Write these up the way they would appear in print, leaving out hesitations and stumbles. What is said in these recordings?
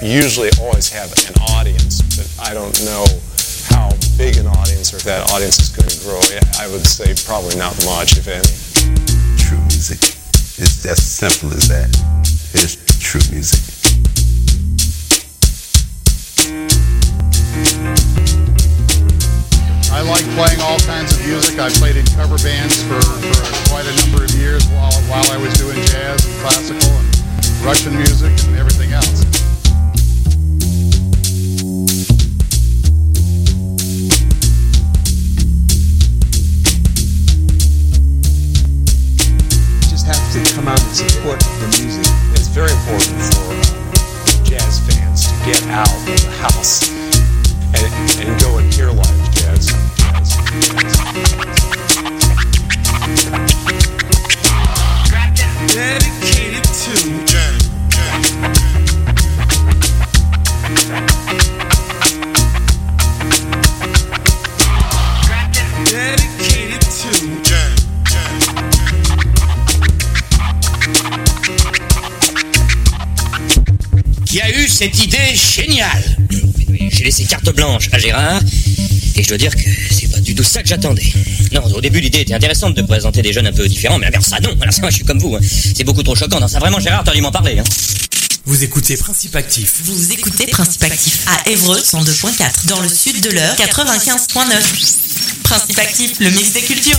usually always have an audience, but I don't know how big an audience or if that audience is going to grow. I would say probably not much, if any. True music. It's as simple as that. It's true music. I like playing all kinds of music. I played in cover bands for quite a number of years while I was doing jazz and classical and Russian music and everything else. You just have to come out and support the music. It's very important for jazz fans to get out of the house and go and hear live jazz. Dedicated to jazz. Dedicated to jazz. Qui a eu cette idée géniale? J'ai laissé carte blanche à Gérard, et je dois dire que c'est pas du tout ça que j'attendais. Non, au début l'idée était intéressante de présenter des jeunes un peu différents, mais alors ça non, alors ça moi je suis comme vous, hein. C'est beaucoup trop choquant, non ça vraiment Gérard, t'as dû m'en parler. Hein. Vous écoutez Principe Actif. Vous écoutez Principe Actif à Évreux 102.4, dans le sud de l'Eure 95.9. Principe Actif, le mix des cultures.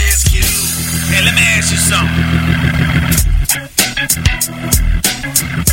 Hey, let me ask you something.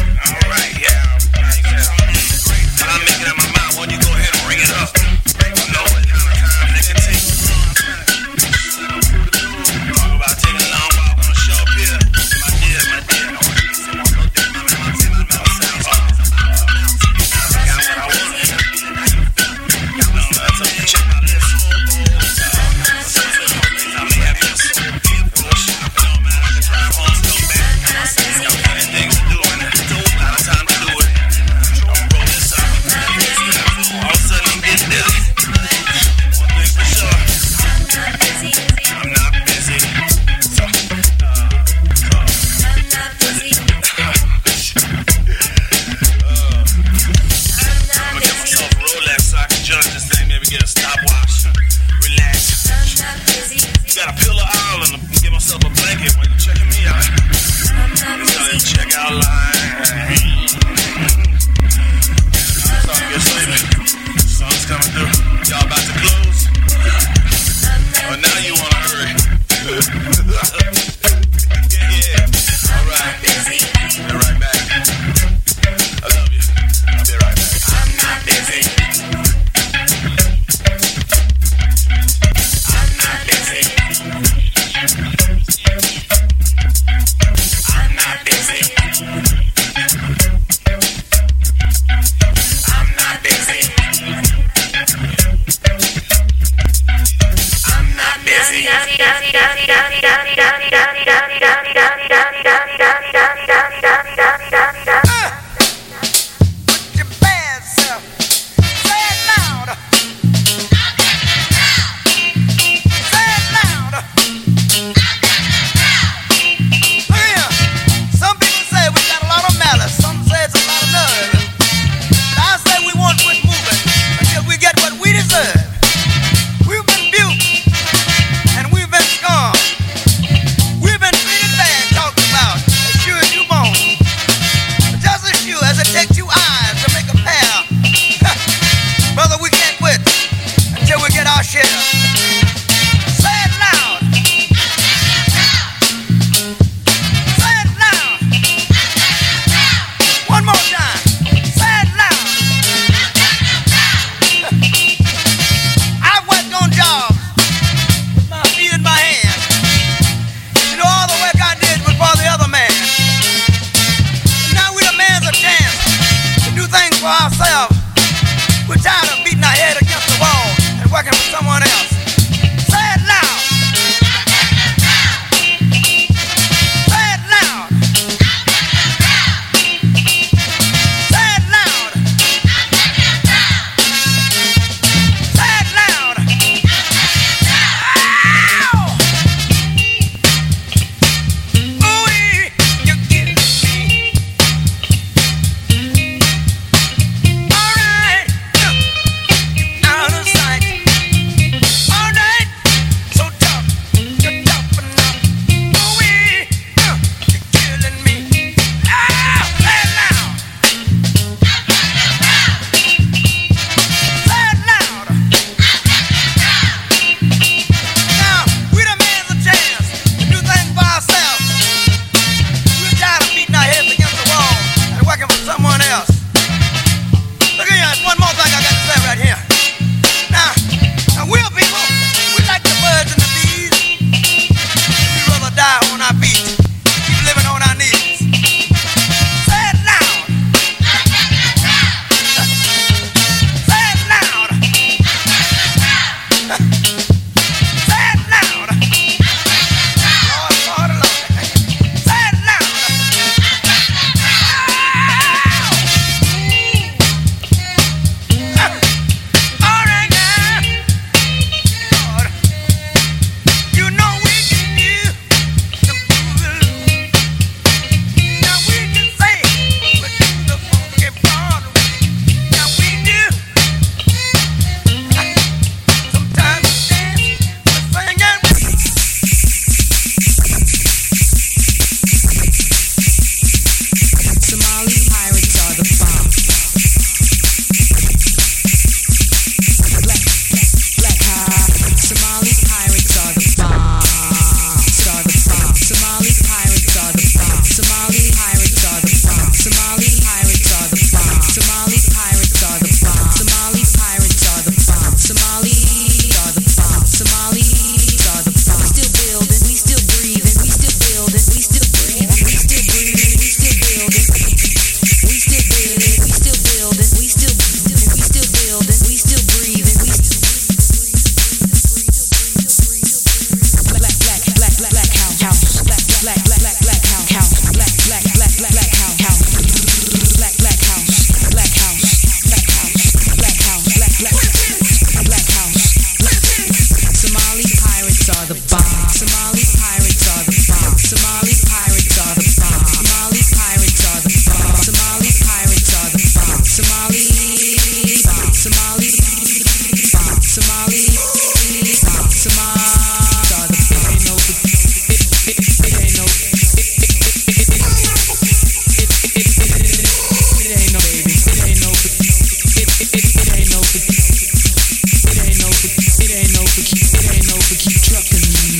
It ain't no for keep trucking me.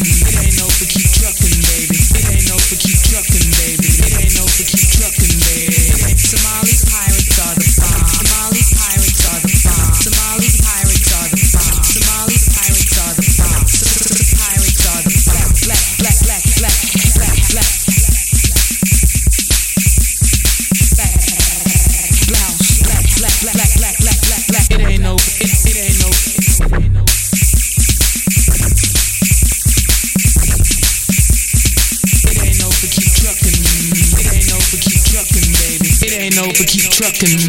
trucking.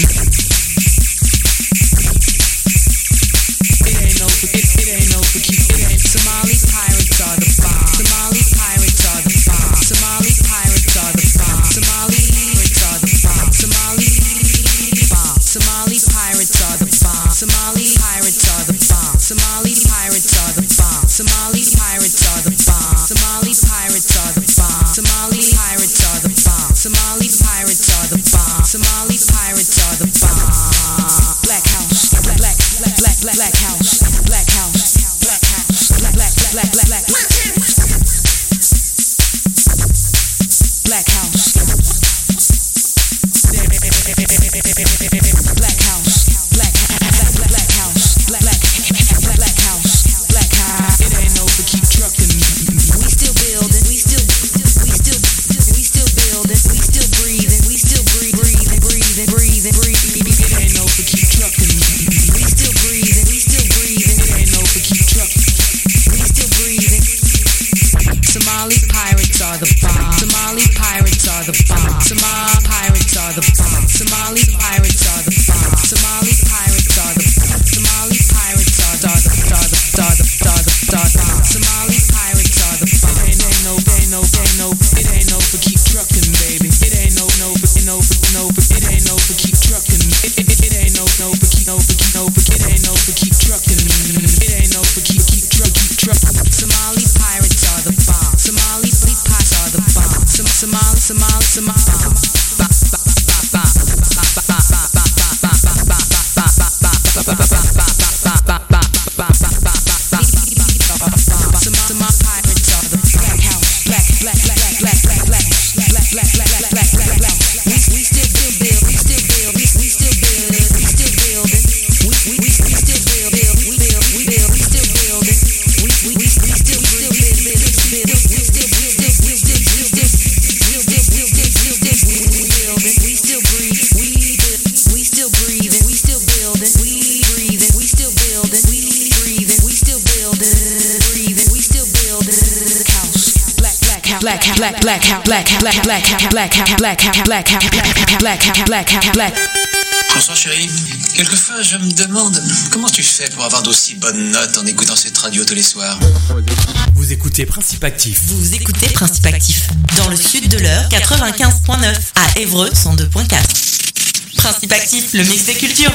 It ain't no for keep. Somali pirates are the bomb. Somali pirates are the bomb. Somali pirates are the bomb. Somali pirates are the bomb. Somali bomb. Somali pirates are the bomb. Somali pirates are the bomb. Somali pirates are the bomb. Somali pirates are the bomb. Somali pirates are the bomb. Somali pirates are the bomb. Somali pirates are the bomb. Somali pirates are the bomb. Black house, black house, black house, black house, black house, black house, black house. It ain't no for keep trucking. We still building, we still building, we still breathing, we still breathing. It ain't no for keep trucking. We still breathing, we still breathing. It ain't no for keep trucking. We still breathing. Somali pirates are the bomb. Somali pirates are the bomb. Somali pirates are the bomb. Somali pirates are the bomb. Somali pirates are the bomb. Somali pirates are the bomb. Somali pirates are the bomb. It ain't no for keep trucking, baby. It ain't no for it ain't no for keep trucking. It ain't no for keep it ain't no for keep trucking. It ain't no for keep trucking. Somali pirates are the bomb. Somali pirates are the bomb. Somali Bonsoir chérie. Quelquefois je me demande comment tu fais pour avoir d'aussi bonnes notes en écoutant cette radio tous les soirs. Vous écoutez Principe Actif. Vous écoutez Principe Actif. Dans le sud de l'heure, 95.9. À Évreux, 102.4. Principe Actif, le mix des cultures.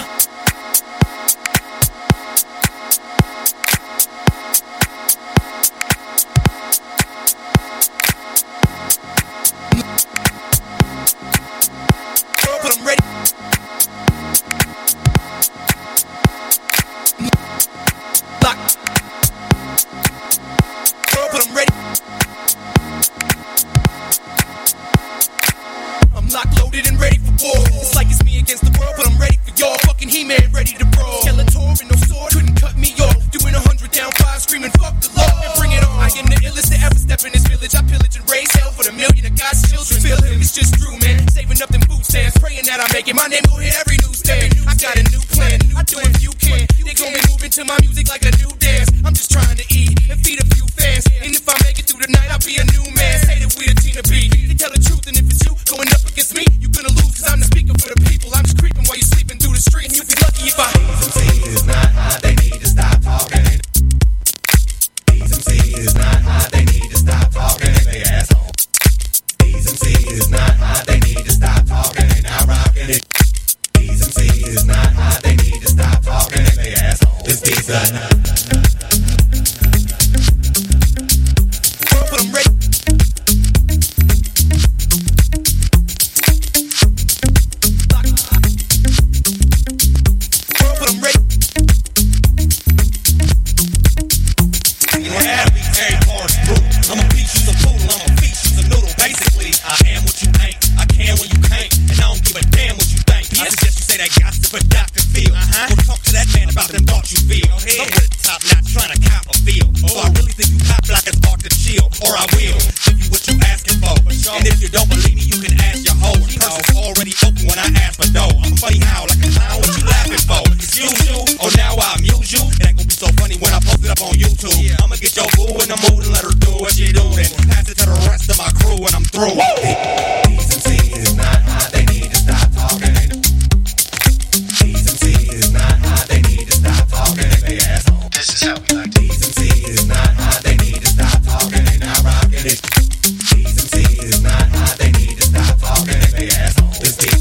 My name will hit every newsstand. I got a new plan. I do if you can. They gon' be moving to my music like a new dance. I'm just trying to eat and feed a few fans. And if I make it through the night, I'll be a new man. Say that we the team to beat. They tell the truth, and if it's you going up against me, you gonna lose. Cause I'm the speaker for the people. I'm just creeping while you sleeping through the street. And you'll be lucky if I. These MCs is not hot. They need to stop talking. These MCs is not hot. They need to stop talking. They asshole. These MCs is not hot. They need to stop talking. They not rocking it. These MCs is not hot. They need to stop talking. They asshole. It's these Put 'em ready. Put 'em ready. I'm a beat, you's a poodle, I'm a feast, you's a noodle. Basically, I am what you ain't, I can when you can't, and I don't give a damn what you think. I suggest you say that gossip, but Dr. Phil. Go talk to that man about them thoughts you feel. I'm with the top notch, trying to cop a feel. So I really think you hot block is hard to chill, or I will give you what you asking for. And if you don't believe me, you can ask your hoe. Purse is already open when I ask for dough. I'm funny how, like a clown, what you laughing for? Excuse you, or now I amuse you. It ain't gonna be so funny when I post it up on YouTube. I'ma get your boo in the mood and let her do what she do. Then pass it to the rest of my crew and I'm through. These MCs is not hot. They need to stop talking. Decency is not hot, they need to stop talking and not rocking it. Decency is not hot, they need to stop talking and they assholes. This beat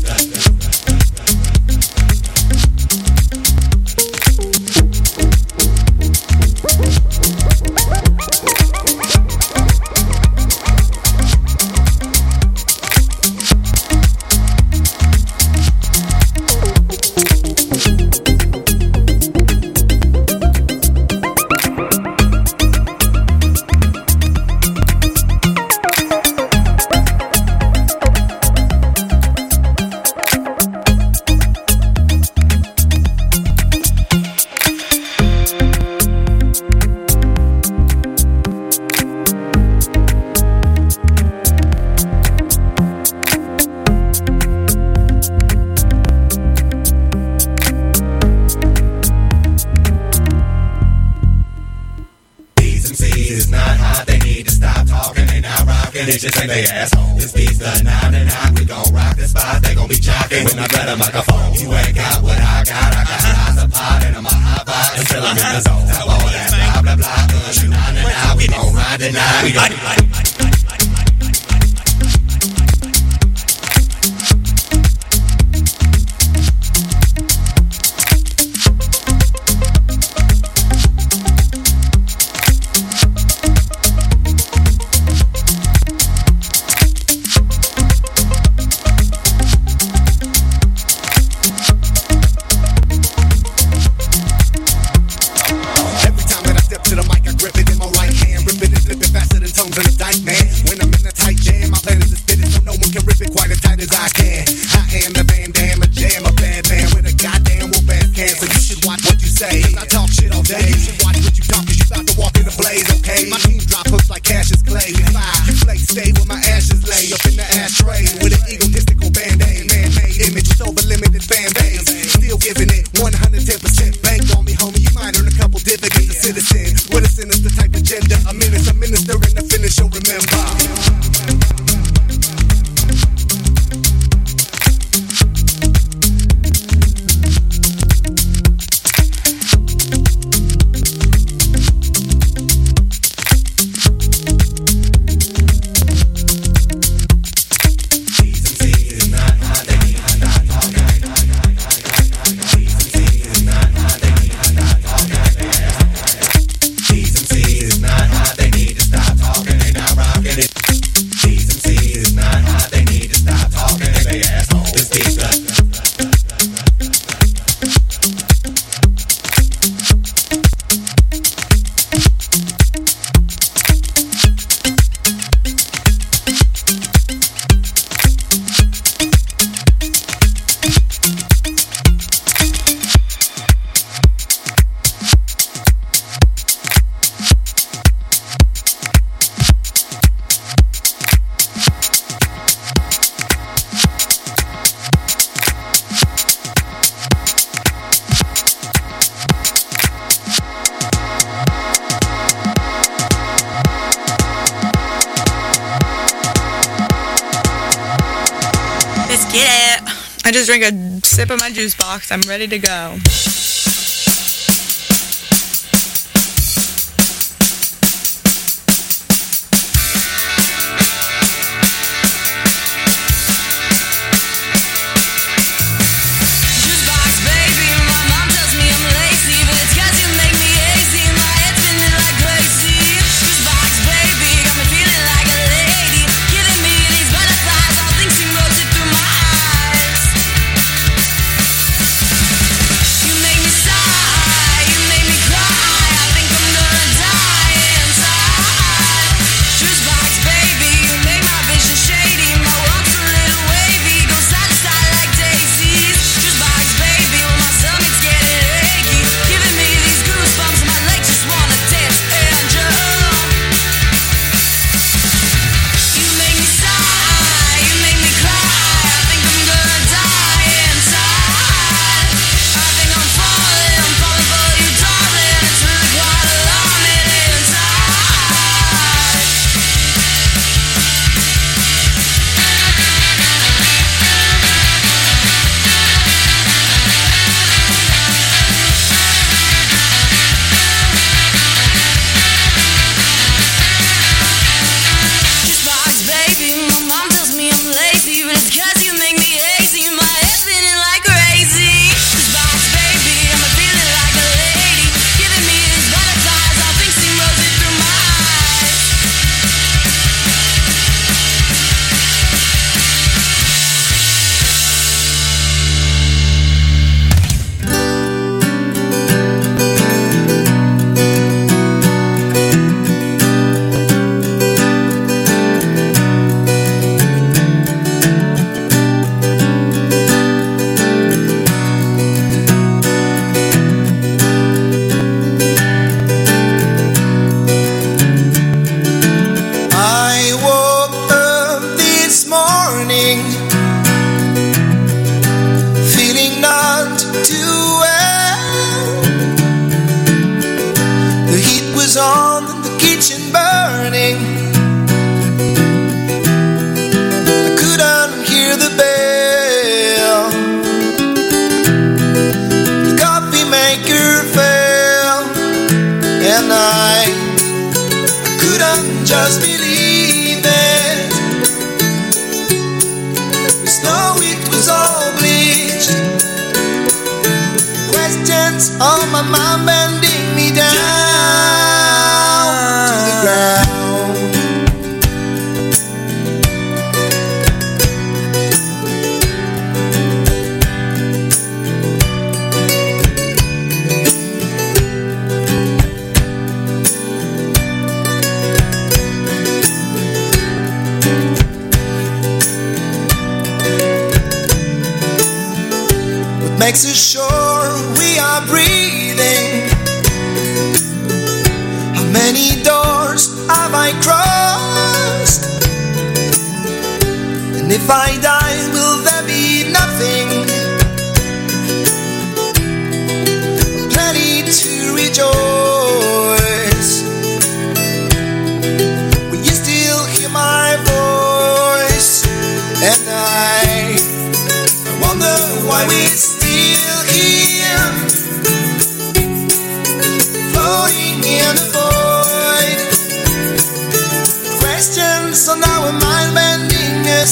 bitches ain't they asshole. This beat's the 9 we gon' rock the spot. They gon' be jocking when I grab a microphone. You ain't got what I got lots of pot and I'm a hot box until I'm in the zone. All that blah blah blah, cause you 9 we gon' ride the night. We gon' I just drank a sip of my juice box. I'm ready to go. You make me just believe it. We know it was all bleached. Questions on my mind bending me down to the ground. Makes us sure we are breathing. How many doors have I crossed? And if I die, will there be nothing? Plenty to rejoice. Will you still hear my voice? And I wonder why we still here, floating in the void. Questions on our mind bending us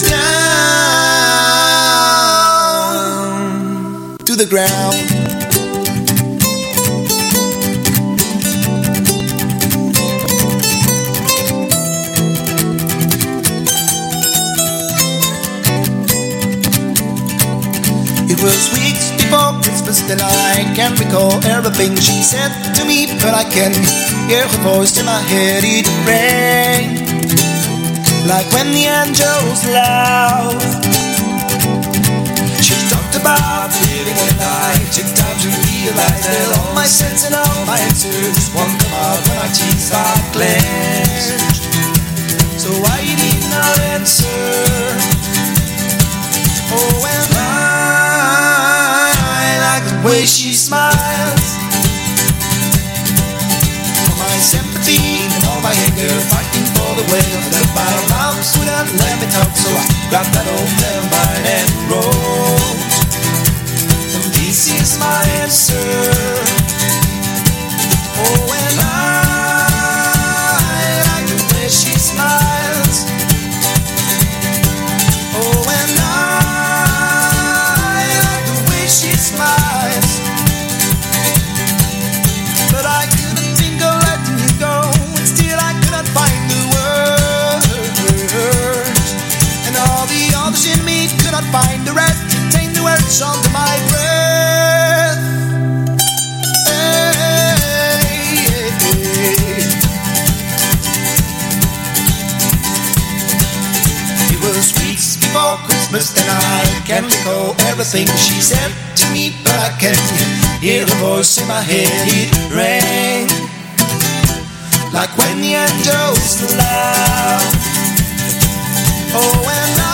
down to the ground. It was weeks before Christmas, then I can't recall everything she said to me, but I can hear her voice in my head. It rang like when the angels laugh. She talked about living a life, took time to realize that all my sense and all my answers won't come out when my teeth are clenched. So I did not answer. Oh, and the way she smiles, for my sympathy and all my anger, fighting for the way of the bottom house wouldn't let me talk, so I grabbed that old landmine and wrote, and this is my answer. Oh, and I like the way she smiles. Oh, and I like the way she smiles. But I couldn't think of letting you go, and still I couldn't find the words. And all the others in me could not find the rest to contain the words under my breath. It was weeks before Christmas, and I can't recall everything she said to me, but I can hear her voice in my head. It rang like when the angels laugh. Oh, and I